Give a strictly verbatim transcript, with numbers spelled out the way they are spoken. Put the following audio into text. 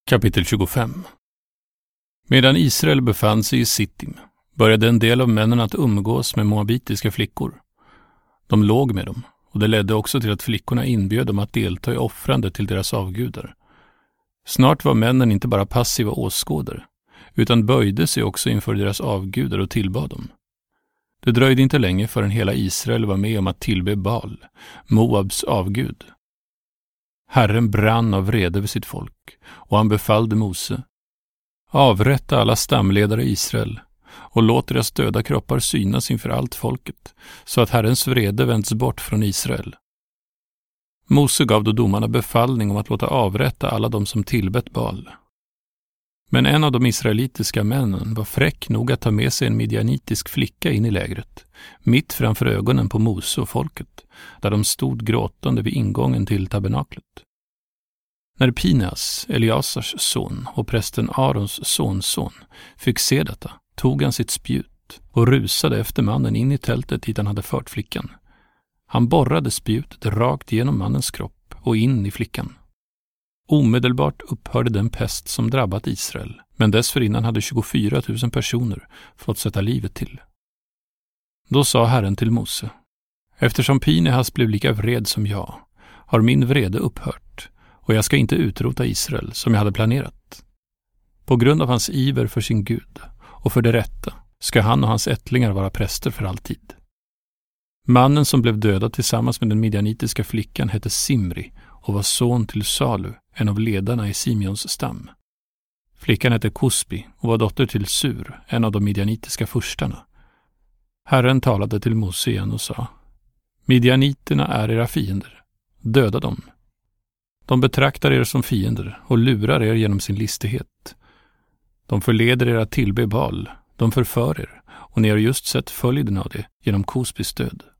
Kapitel tjugofem. Medan Israel befann sig i Sittim började en del av männen att umgås med moabitiska flickor. De låg med dem, och det ledde också till att flickorna inbjöd dem att delta i offrande till deras avgudar. Snart var männen inte bara passiva åskådare, utan böjde sig också inför deras avgudar och tillbad dem. Det dröjde inte länge förrän hela Israel var med om att tillbe Baal, Moabs avgud. Herren brann av vrede över sitt folk, och han befallde Mose: avrätta alla stamledare i Israel och låt deras döda kroppar synas inför allt folket, så att Herrens vrede vänds bort från Israel. Mose gav då domarna befallning om att låta avrätta alla de som tillbett Baal. Men en av de israelitiska männen var fräck nog att ta med sig en midjanitisk flicka in i lägret, mitt framför ögonen på Mose och folket, där de stod gråtande vid ingången till tabernaklet. När Pineas, Eliasars son och prästen Arons sonson, fick se detta, tog han sitt spjut och rusade efter mannen in i tältet dit han hade fört flickan. Han borrade spjutet rakt genom mannens kropp och in i flickan. Omedelbart upphörde den pest som drabbat Israel, men dessförinnan hade tjugofyra tusen personer fått sätta livet till. Då sa Herren till Mose: eftersom Pinehas blev lika vred som jag, har min vrede upphört, och jag ska inte utrota Israel som jag hade planerat. På grund av hans iver för sin Gud och för det rätta ska han och hans ättlingar vara präster för alltid. Mannen som blev dödad tillsammans med den midjanitiska flickan hette Simri och var son till Salu, en av ledarna i Simeons stam. Flickan hette Kosbi och var dotter till Sur, en av de midjanitiska furstarna. Herren talade till Mose igen och sa: midjaniterna är era fiender, döda dem. De betraktar er som fiender och lurar er genom sin listighet. De förleder er att tillbe Baal, de förför er, och ni har just sett följden av det genom Kosbis död.